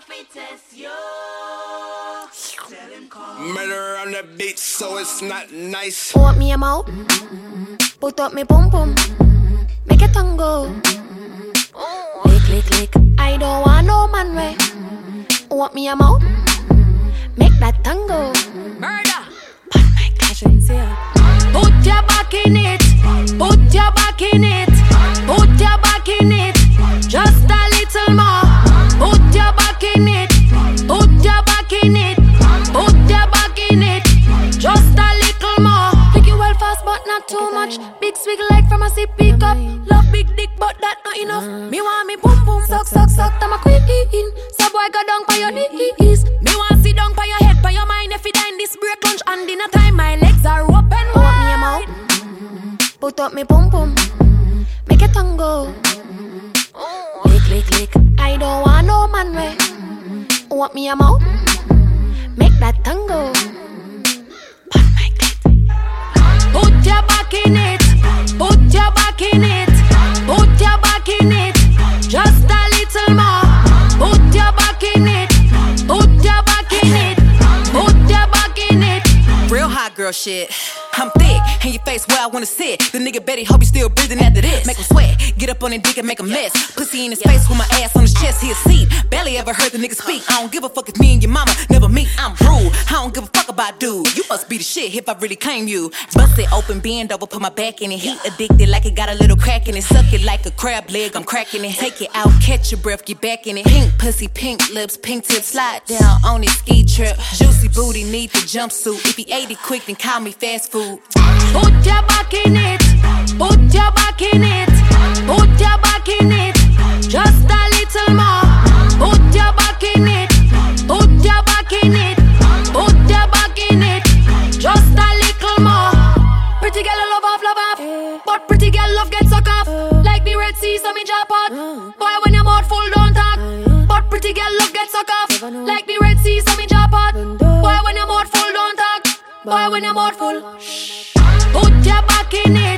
Murder on the beat, so it's not nice. Want me a mouth? Put up me pum pum. Make a tongue go. Lick, lick, lick. I don't want no man way. Want me a mouth? Make that tongue go. Murder. But my passion's here. Put your back in it. Put your back in it. Put your back in it. Just a little more. Put your back in it. Put your back in it. Put your back in it. Just a little more. Take you well fast but not too much. Big swig like from a sippy cup. Love big dick but that not enough. Me want me boom boom. Suck, suck, suck. I'm a queen. So boy go down by your knees. Me want sit down by your head, by your mind. If you dine this break lunch and dinner time, my legs are open wide. Want me a mouth? Put up me pum pum. Make a tongue go. Lick, lick, lick. I don't want no man way. Want me a mouth? Make that tongue go. But my clit. Put your back in it. Put your back in it. Put your back in it. Just a little more. Put your back in it. Put your back in it. Put your back in it. Real hot girl shit. I'm thick, in your face where I wanna sit. The nigga Betty hope you still breathing after this. Make him sweat, get up on his dick and make a mess. Pussy in his face with my ass on his chest, he a seat. Barely ever heard the nigga speak. I don't give a fuck if me and your mama never meet. I'm rude, I don't give a fuck about dude. You must be the shit if I really claim you. Bust it open, bend over, put my back in it. He addicted like it got a little crack in it. Suck it like a crab leg, I'm cracking it. Take it out, catch your breath, get back in it. Pink pussy, pink lips, pink tip, slide down on his ski trip. Juicy booty, need the jumpsuit. If he ate it quick, then call me fast food. Put your back in it. Put your back in it. Put your back in it. Just a little more. Put your back in it. Put your back in it. Put your back in it. Just a little more. Pretty girl love off, but pretty girl love get suck off. Like the Red Sea, so me drop out. Boy, when your mouth full, don't talk. But pretty girl love get suck off. Like the Red Sea, so me drop out. Boy, when your mouth full, don't talk. Boy, when your mouth full. Put your back in it.